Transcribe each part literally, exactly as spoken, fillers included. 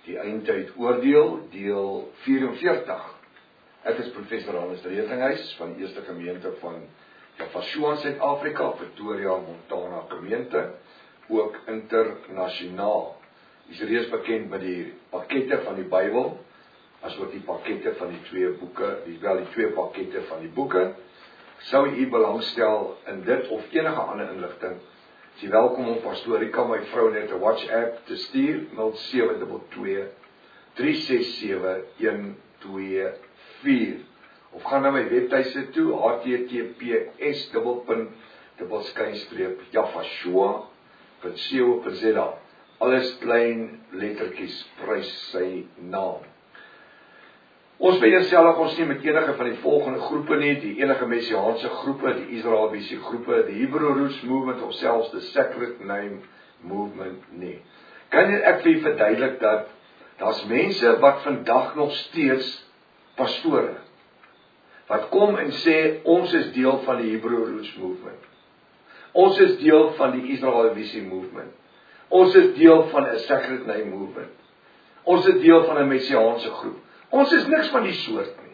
Die Eindtyd Oordeel, deel vierenveertig. Ek is professor Hannes Retinghuis van die Eerste Gemeente van Jaffa in Suid-Afrika, Pretoria, Montana gemeente, ook internasionaal. Is reeds bekend met die pakkette van die Bybel, asook die pakkette van die twee boeke, die wel die twee pakkette van die boeke. Sou u belangstel in dit of enige ander inligting, is jy welkom om Pastorika, my vrou, net 'n WhatsApp te stuur, nul sewe twee twee, drie ses sewe, een twee vier. Of gaan na my webtuiste toe, h t t p s dubbelpunt dubbel skynstreep jafashua punt co punt z a. Alles klein lettertjies, prys sy naam. Ons vereenselwig ons nie met enige van die volgende groepe nie, die enige messiaanse groepe, die Israeliese groepe, die Hebrew Roots Movement of selfs the Sacred Name Movement nie. Kan ek vir verduidelik dat daar's mense wat vandag nog steeds pastore, wat kom en sê, ons is deel van die Hebrew Roots Movement. Ons is deel van die Israeliese Movement. Ons is deel van 'n Sacred Name Movement. Ons is deel van 'n messiaanse groep. Ons is niks van die soort nie.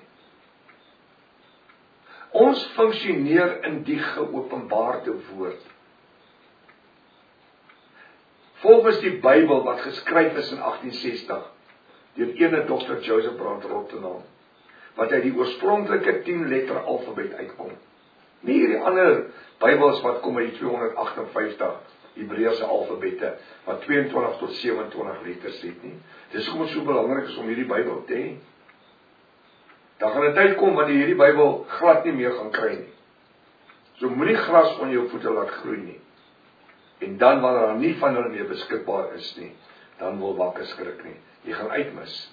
Ons funksioneer in die geopenbaarde woord. Volgens die Bybel wat geskryf is in agtien sestig, deur ene dokter Joseph Brand Rottenham, wat uit die oorspronklike tien letter alfabet uitkom. Nie hierdie ander Bybels wat kom uit die tweehonderdagtenvyftig Hebreëse alfabette, wat tweeëntwintig tot sewe-en-twintig letters het nie. Dis hoekom so belangrik is om hierdie Bybel te hê. Daar gaan 'n tyd kom wanneer hierdie Bybel glad nie meer gaan kry nie. So moenie gras onder jou voete laat groei nie. En dan wanneer daar nie van hulle meer beskikbaar is nie, dan wil wakker skrik nie. Jy gaan uitmis.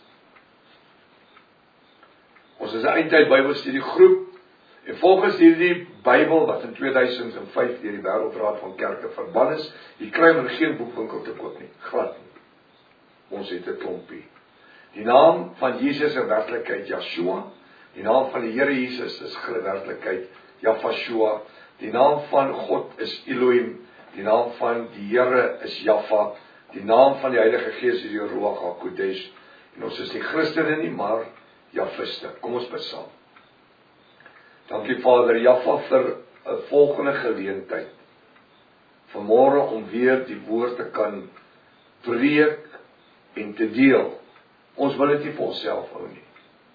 Ons is 'n eindtyd Bybelstudie groep, en volgens hierdie Bybel wat in tweeduisend vyf deur die Wêreldraad van Kerke verban is, jy kry hom in geen boekwinkel te koop nie, glad nie. Ons het 'n klompie. Die naam van Jesus is werklikheid Yeshua, die naam van die Here Jesus is werklikheid Jafashua, die naam van God is Elohim, die naam van die Here is Jaffa, die naam van die Heilige Gees is die Ruach HaKodesh, en ons is nie Christene nie, maar Jafiste. Kom ons bid saam. Dankie Vader Jaffa vir 'n volgende geleentheid, vanmôre om weer die woord te kan preek en te deel. Ons wil dit nie vir onsself hou nie.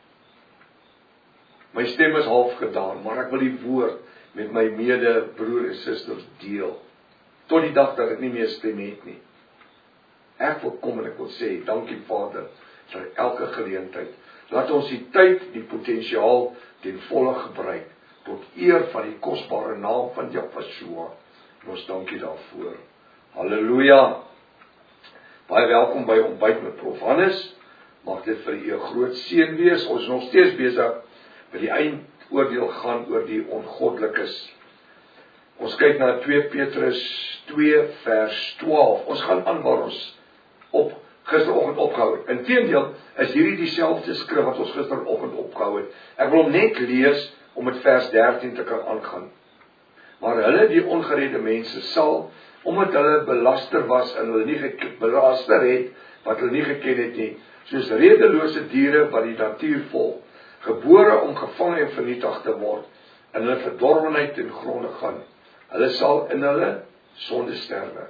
My stem is half gedaan, maar ek wil die woord met my mede broer en susters deel, tot die dag dat ek nie meer stem het nie. Ek wil kom en ek wil sê, dankie Vader, vir elke geleentheid. Laat ons die tyd, die potensiaal ten volle gebruik, tot eer van die kosbare naam van Jafashua. En ons dankie daarvoor. Halleluja. Baie welkom by Ontbyt met Prof Hannes. Mag dit vir u 'n groot seën wees. Ons is nog steeds besig by die eindoordeel gaan oor die ongoddelikes. Ons kyk na twee Petrus twee vers twaalf. Ons gaan aan waar ons op gisteroggend opgehou het. Inteendeel is hierdie dieselfde skrif wat ons gisteroggend opgehou het. Ek wil hom net lees om met vers dertien te kan aangaan. Maar hulle, die ongeredde mense, sal, omdat hulle belaster was en hulle nie geken, belaster het, wat hulle nie geken het nie, soos redelose diere wat die natuur volg, gebore om gevang en vernietig te word, en hulle verdorwenheid ten gronde gaan. Hulle sal in hulle sonde sterwe.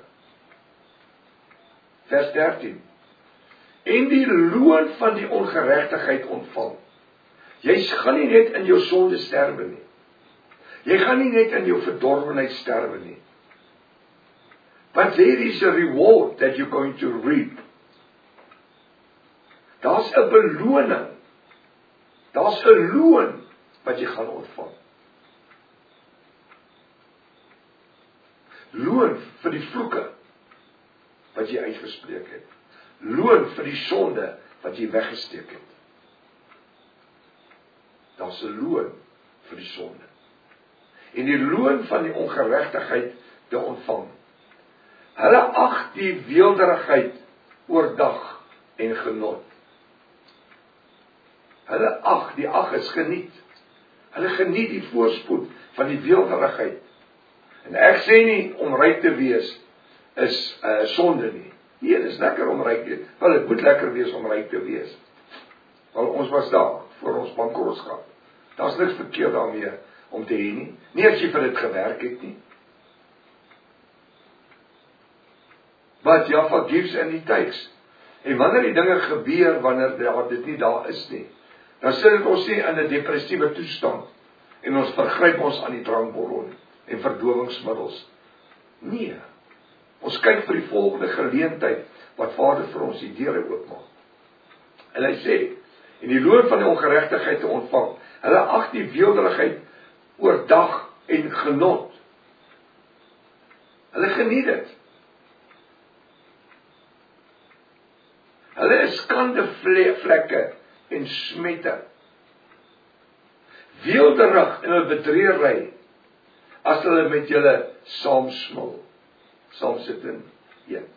Vers dertien. En die loon van die ongeregtigheid ontvang. Jy gaan nie net in jou sonde sterwe nie. Jy gaan nie net in jou verdorwenheid sterwe nie. But there is a reward that you're going to reap. Daar's 'n beloning. Daar's 'n loon wat jy gaan ontvang. Loon vir die vloeke wat jy uitgespreek het. Loon vir die sonde wat jy weggesteek het. Daar's 'n loon vir die sonde. En die loon van die ongeregtigheid te ontvang. Hulle ag die weelderigheid oordag en genot. Hulle ag, die ag is geniet. Hulle geniet die voorspoed van die weelderigheid. En ek sê nie om ryk te wees is uh, sonde nie. Nee, dit is lekker om ryk te wees. Wel, dit moet lekker wees om ryk te wees. Wel, ons was daar, voor ons bankrotskap. Daar is niks verkeerd daarmee, om te hê nie. Nie as jy vir dit gewerk het nie. But Jaffa gives and he takes. En wanneer die dinge gebeur, wanneer dit nie daar is nie, dan sit dit ons nie in 'n depressiewe toestand, en ons vergryp ons aan die drankborrel en verdowingsmiddels. Nee, ons kyk vir die volgende geleentheid, wat Vader vir ons die deure oopmaak. En hy sê, en die loon van die ongeregtigheid te ontvang, hulle ag die weelderigheid oordag en genot. Hulle geniet dit. Hulle is skande vlekke en smette. Weelderig en hulle bedreery, as hulle met julle saamsmil, saam sit en eet.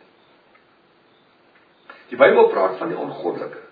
Die Bybel praat van die ongoddelike.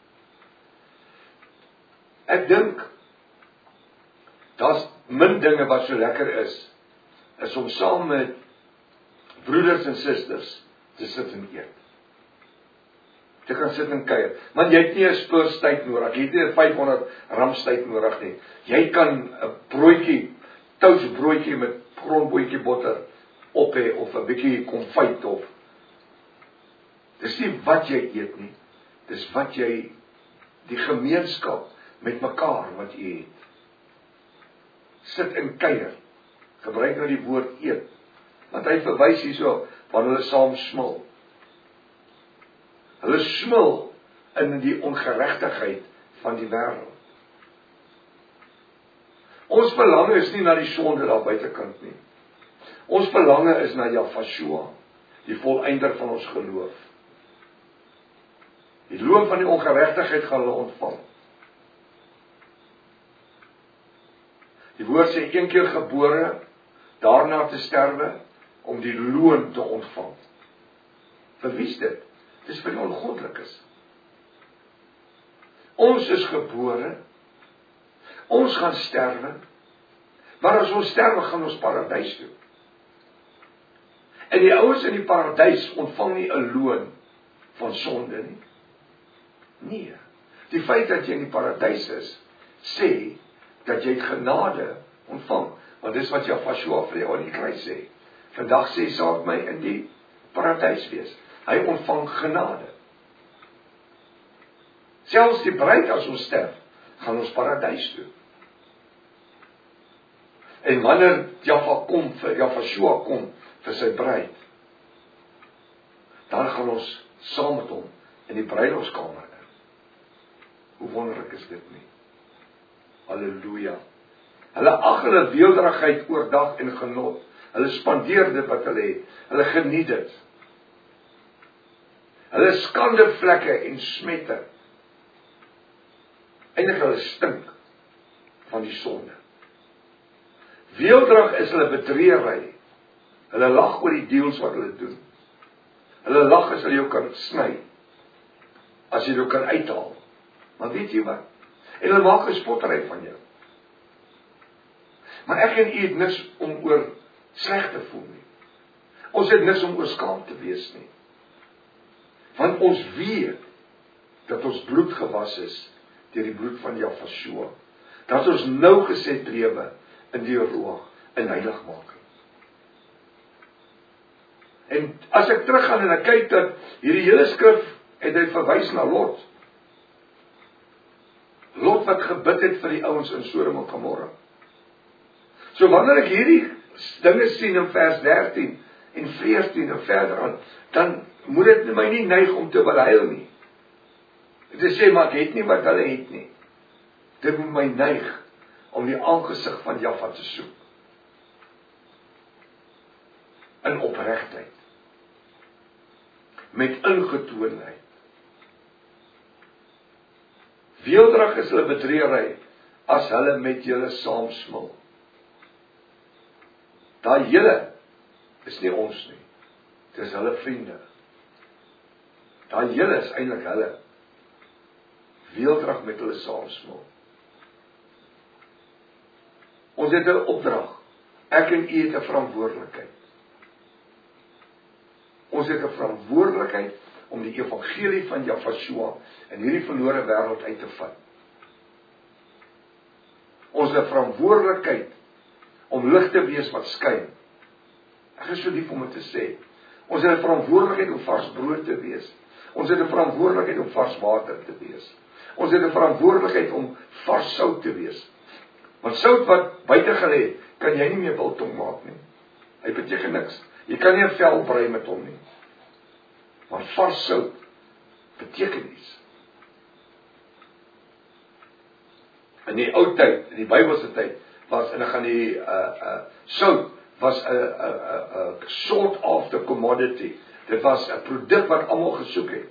Ek dink, daar's min dinge wat so lekker is, is om saam met broeders en susters te sit en eet. Jy kan sit en kuier, want jy het nie 'n speurstyd nodig, jy het nie 'n vyfhonderd ramstyd nodig nie. Jy kan 'n broodjie, toastbroodjie met grondbootjie botter op hê, of 'n bietjie konfyt of. Dis nie wat jy eet nie, dis wat jy, die gemeenskap met mekaar wat jy het. Sit en kuier, gebruik nou die woord eet, want hy verwys hierso, wanneer hulle saam smil. Hulle smil in die ongeregtigheid van die wêreld. Ons belange is nie na die sonde daar buitekant nie. Ons belange is na Jafashua, die volëinder van ons geloof. Die loon van die ongeregtigheid gaan hulle ontvang. Die woord sê een keer gebore, daarna te sterwe, om die loon te ontvang. Vir wie is dit? Dis vir die ongoddelikes. Ons is gebore, ons gaan sterwe, maar as ons sterwe, gaan ons paradys toe. En die ouens in die paradys ontvang nie 'n loon van sonde nie. Nee, die feit dat jy in die paradys is, sê, dat jy genade ontvang, want dis wat Jafashua vir jou aan die kruis sê. Vandag sê, sal ek my in die paradys wees. Hy ontvang genade. Selfs die bruid as ons sterf, gaan ons paradys toe. En wanneer Jaffa kom, vir Jafashua kom, vir sy bruid, dan gaan ons saam met hom in die bruilofskamer in. Hoe wonderlik is dit nie? Halleluja. Hulle ag hulle weelderigheid oordag en genot. Hulle spandeer dit wat hulle het. Hulle geniet dit. Hulle skande vlekke en smette. Eindelik hulle stink van die sonde. Weelderig is hulle bedreery. Hulle lag oor die deals wat hulle doen. Hulle lag as hulle jou kan sny. As jy jou kan uithaal. Maar weet jy wat? En hulle maak 'n spottery van jou. Maar ek en u het niks om oor sleg te voel nie. Ons het niks om oor skaam te wees nie. Want ons weet dat ons bloed gewas is deur die bloed van Jafashua. Dat ons nou geset lewe in die roog, in heiligmaking. En as ek teruggaan en ek kyk dat hierdie hele skrif het hy verwys na Lot. Lot wat gebid het vir die ouens in Sodom en Gomorra. So wanneer ek hierdie dinge sien in vers dertien en veertien en verder aan, dan moet dit my nie neig om te behuil nie. Dit sê maar ek het nie wat hulle het nie. Dit moet my neig om die aangesig van Jaffa te soek. In opregtheid. Met ingetoondheid. Weelderig is hulle bedreery as hulle met julle saamsmil. Daai julle is nie ons nie. Dit is hulle vriende. Daai julle is eintlik hulle. Weelderig met hulle saamsmil. Ons het 'n opdrag. Ek en u het 'n verantwoordelikheid. Ons het 'n verantwoordelikheid om die evangelie van Yahshua in hierdie verlore wêreld uit te vat. Ons het 'n verantwoordelikheid om lig te wees wat skyn. Ek is so lief om dit te sê. Ons het 'n verantwoordelikheid om vars brood te wees. Ons het 'n verantwoordelikheid om vars water te wees. Ons het 'n verantwoordelikheid om vars sout te wees. Want sout wat buite gelê het, kan jy nie meer biltong maak nie. Hy beteken niks. Jy kan nie 'n vel brei met hom nie. Maar vars sout beteken iets. In die ou tyd, in die Bybelse tyd, was en ek gaan die uh uh sout was 'n 'n 'n 'n sought after commodity. Dit was 'n produk wat almal gesoek het.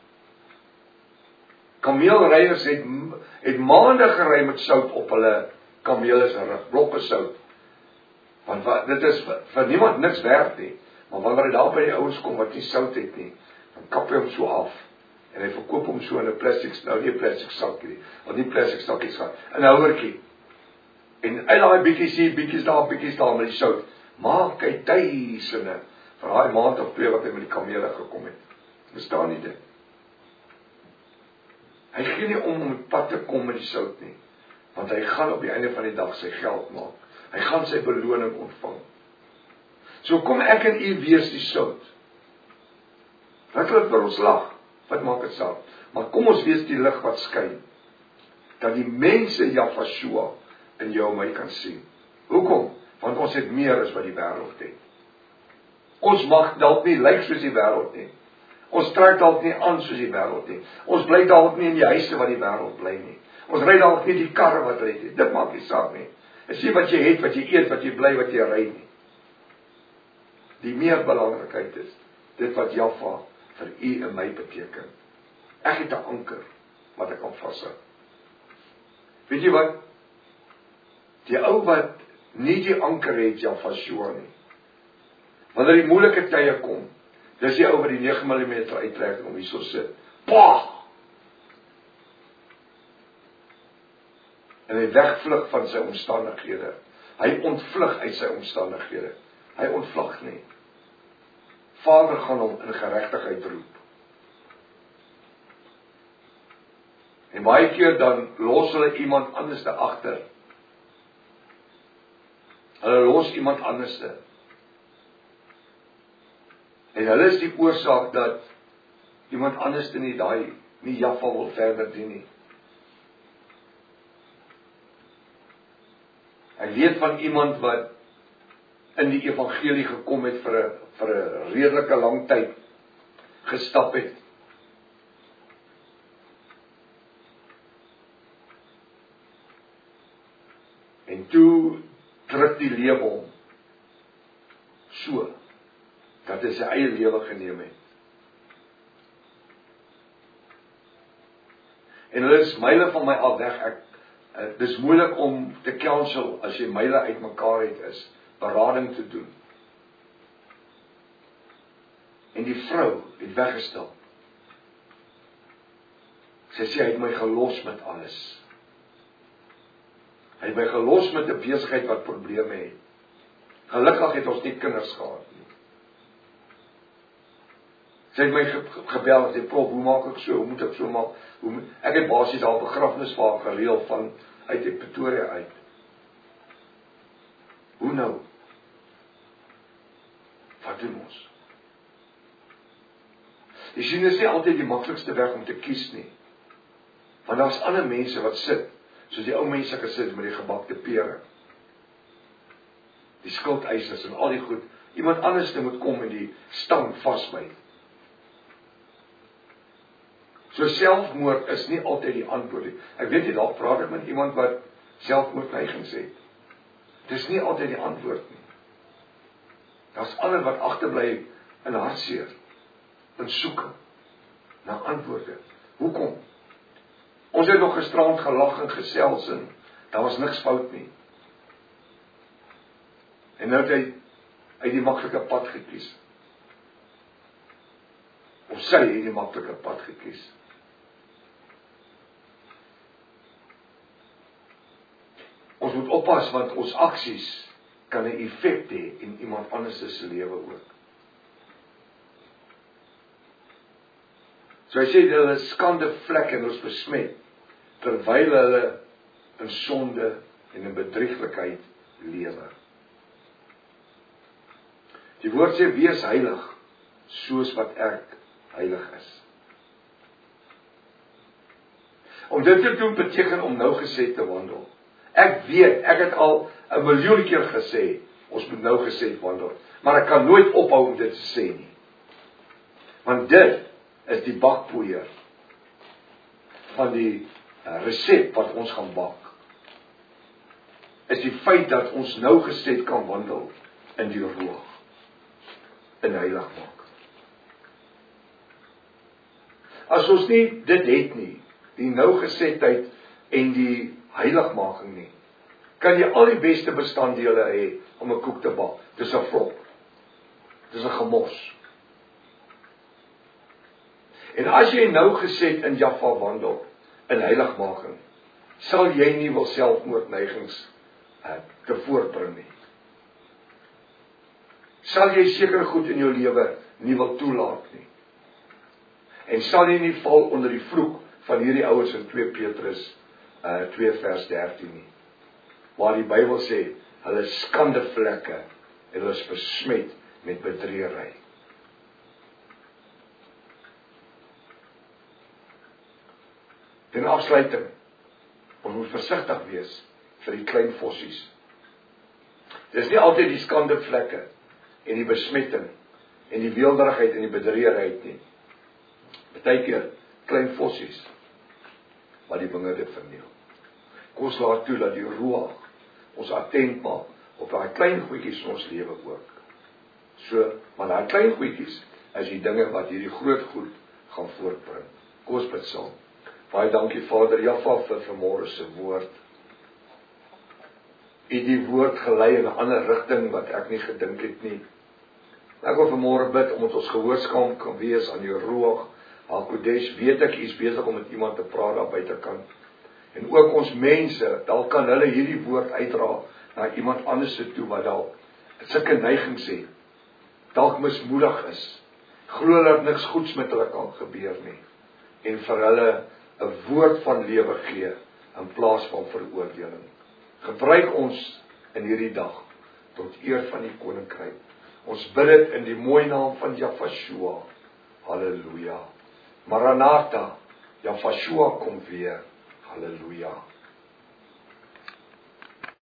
Kameelryers het het maande gery met sout op hulle kamele se rug, blokke sout. Want wat, dit is vir, vir niemand niks werd nie. Maar wanneer hy daar by die ouens kom wat nie sout het nie, dan kap hy hom so af. En hy verkoop hom so in 'n plastic, nou nie 'n plastic sakkie nie, want nie plastic sakkies gaan, in 'n houertjie. En uit daai bietjies hier, bietjies daar, bietjies daar met die sout, maak hy duisende vir daai maand of twee wat hy met die kamele gekom het. Verstaan nie dit? Hy gee nie om om met pad te kom met die sout nie, want hy gaan op die einde van die dag sy geld maak. Hy gaan sy beloning ontvang. So kom ek en u wees die sout. Wat hulle vir ons lag, wat maak dit saak? Maar kom ons wees die lig wat skyn, dat die mense Yahshua in jou en my kan sien. Hoekom? Want ons het meer as wat die wêreld het. Ons mag dalk nie lyk soos die wêreld nie. Ons trek dalk nie aan soos die wêreld nie. Ons bly dalk nie in die huise wat die wêreld bly nie. Ons ry dalk nie die karre wat hulle het. Dit maak nie saak nie. Dis nie wat jy het, wat jy eet, wat jy bly, wat jy ry nie. Die meer belangrikheid is dit wat Jaffa vir u en my beteken. Ek het 'n anker wat ek kan vashou. Weet jy wat? Die ou wat nie die anker het, Yahshua nie. Wanneer die moeilike tye kom, dis die ou wat die nege millimeter uittrek om hier so sit. Pah! En hy wegvlug van sy omstandighede. Hy ontvlug uit sy omstandighede. Hy ontvlug nie. Vader gaan hom in geregtigheid roep. En baie keer dan los hulle iemand anders te agter. Hulle los iemand anders te. En hulle is die oorsaak dat iemand anders te nie daai, nie Jaffa wil verder dien nie. Ek weet van iemand wat in die evangelie gekom het vir 'n vir 'n redelike lang tyd gestap het. En toe druk die lewe hom so dat hy sy eie lewe geneem het. En hulle is myle van my af weg. Ek uh, dis moeilik om te counsel as jy myle uitmekaar het is, berading te doen. En die vrou het weggestap. Sy sê hy het my gelos met alles. Hy het my gelos met 'n besigheid wat probleme het. Gelukkig het ons nie kinders gehad nie. Sy het my ge gebel en sê, "Prof, hoe maak ek so? Hoe moet ek so maak? Hoe moet... Ek het basies al begrafnis vir haar gereël van uit die Pretoria uit. Hoe nou? Wat doen ons? Jy sien, dit is nie altyd die maklikste weg om te kies nie. Want daar's ander mense wat sit, soos die ou mense gesit met die gebakte pere. Die skuldeisers en al die goed. Iemand anders moet kom en die stang vasbyt. So selfmoord is nie altyd die antwoord nie. Ek weet nie, dalk praat ek met iemand wat selfmoordneigings het. Dit is nie altyd die antwoord nie. Daar's ander wat agterbly in hartseer, in soeke na antwoorde. Hoekom? Ons het nog gisterand gelag en gesels en daar was niks fout nie. En nou het hy uit die maklike pad gekies. Of sy het die maklike pad gekies. Ons moet oppas want ons aksies kan 'n effek hê in iemand anders se lewe ook. So hy sê hulle skande vlek en ons besmet, terwyl hulle in sonde en in bedrieglikheid lewe. Die woord sê, wees heilig, soos wat ek heilig is. Om dit te doen beteken om nougeset te wandel. Ek weet, ek het al 'n miljoen keer gesê, ons moet nougeset wandel, maar ek kan nooit ophou om dit te sê nie. Want dit is die bakpoeier van die uh, resep wat ons gaan bak. Is die feit dat ons nougeset kan wandel in die roog, in heilig maak. As ons nie dit het nie, die nougesetheid en die heiligmaking nie, kan jy al die beste bestanddele hê om 'n koek te bak. Dis 'n flop. Dis 'n gemos. En as jy nougeset in Jaffa wandel, in heiligmaking, sal jy nie wil selfmoordneigings uh, te voortbring nie. Sal jy seker goed in jou lewe nie wil toelaat nie. En sal jy nie val onder die vloek van hierdie ouers in twee Petrus uh, twee vers dertien nie. Waar die Bybel sê, hulle is skandevlekke en hulle is besmet met bedriegery. Ten afsluiting, ons moet versigtig wees vir die klein vossies. Dis nie altyd die skandevlekke en die besmetting en die weelderigheid en die bedriegerheid nie. Partykeer klein vossies wat die wingerde verniel. Kom ons laat toe dat die roog ons attent maak op daai klein goedjies in ons lewe ook. So, maar daai klein goedjies is die dinge wat hierdie groot goed gaan voortbring. Kom ons bid saam. Baie dankie Vader Jaffa vir vanmôre se woord. U die woord gelei in 'n ander rigting wat ek nie gedink het nie. Ek wil vanmôre bid omdat ons gehoorsaam kan wees aan die roog. Al-Kodesh, weet ek, u is besig om met iemand te praat daar buitekant. En ook ons mense, dalk kan hulle hierdie woord uitdra na iemand anders toe wat dalk sulke neigings het, dalk mismoedig is, glo dat niks goeds met hulle kan gebeur nie, en vir hulle 'n woord van lewe gee in plaas van veroordeling. Gebruik ons in hierdie dag tot eer van die koninkryk. Ons bid dit in die mooi naam van Jafashua. Halleluja. Maranatha, Jafashua kom weer. Halleluja.